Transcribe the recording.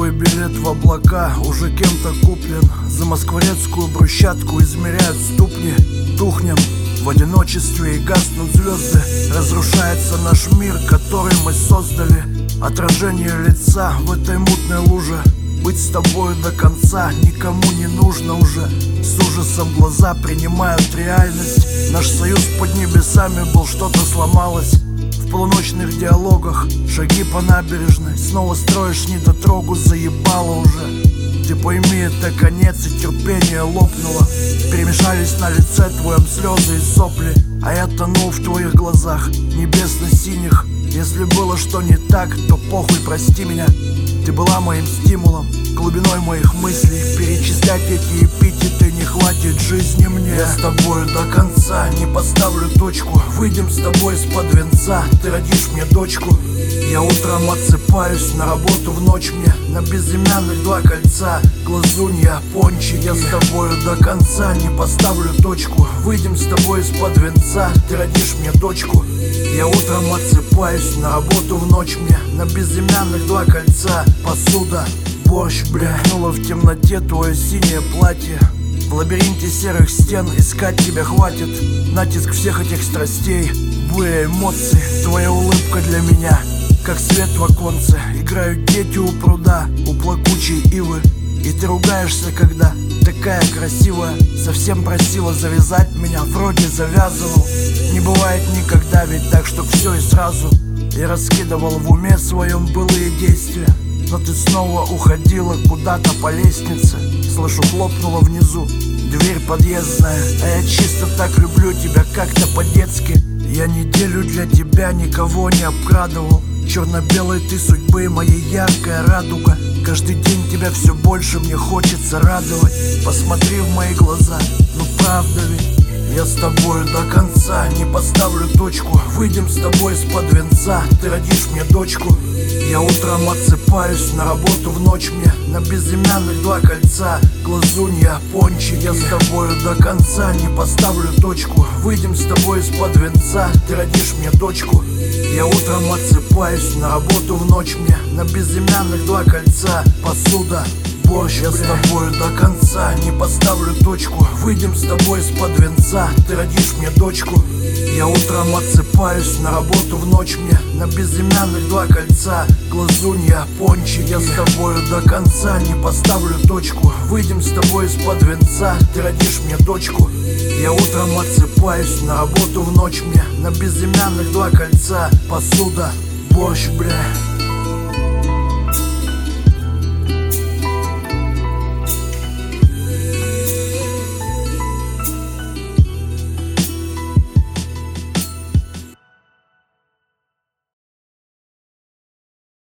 Твой билет в облака уже кем-то куплен. За москворецкую брусчатку измеряют ступни. Тухнем в одиночестве и гаснут звезды. Разрушается наш мир, который мы создали. Отражение лица в этой мутной луже. Быть с тобою до конца никому не нужно уже. С ужасом глаза принимают реальность. Наш союз под небесами был, что-то сломалось. В полуночных диалогах шаги по набережной. Снова строишь недотрогу, заебало уже. Ты пойми, это конец, и терпение лопнуло. Перемешались на лице твоем слезы и сопли. А я тонул в твоих глазах, небесно-синих. Если было что не так, то похуй, прости меня. Ты была моим стимулом, глубиной моих мыслей. Перечислять эти эпитеты не хватит жизни мне. Я с тобою до конца, не поставлю точку. Выйдем с тобой из-под венца, ты родишь мне дочку. Я утром отсыпаюсь, на работу в ночь мне. На безымянных 2 кольца, глазунья, пончики. Я с тобою до конца, не поставлю точку. Выйдем с тобой из-под венца, ты родишь мне дочку. Я утром отсыпаюсь, на работу в ночь мне. На безымянных 2 кольца, посуда, борщ, бля. Мелькнуло в темноте твое синее платье. В лабиринте серых стен искать тебя хватит. Натиск всех этих страстей, буря эмоций. Твоя улыбка для меня как свет в оконце. Играют дети у пруда, у плакучей ивы. И ты ругаешься, когда такая красивая. Совсем просила завязать меня, вроде завязывал. Не бывает никогда, ведь так, чтоб все и сразу. Я раскидывал в уме своем былые действия. Но ты снова уходила куда-то по лестнице. Слышу, хлопнула внизу дверь подъездная. А я чисто так люблю тебя, как-то по-детски. Я неделю для тебя никого не обкрадывал. Черно-белой ты судьбы, моя яркая радуга. Каждый день тебя все больше мне хочется радовать. Посмотри в мои глаза, ну правда ведь. Я с тобою до конца, не поставлю точку. Выйдем с тобой из-под венца, ты родишь мне дочку. Я утром отсыпаюсь, на работу в ночь мне. На безымянных 2 кольца, глазунья, пончики. Я с тобою до конца, не поставлю точку. Выйдем с тобой из-под венца, ты родишь мне дочку. Я утром отсыпаюсь, на работу в ночь мне. На безымянных 2 кольца, посуда, борщ. Я с тобою до конца, не поставлю точку. Выйдем с тобой из-под венца, ты родишь мне дочку. Я утром отсыпаюсь, на работу в ночь мне. На безымянных 2 кольца, глазунья, пончики. Я с тобою до конца, не поставлю точку. Выйдем с тобой из-под венца, ты родишь мне дочку. Я утром отсыпаюсь, на работу в ночь мне. На безымянных 2 кольца, посуда, борщ, бля.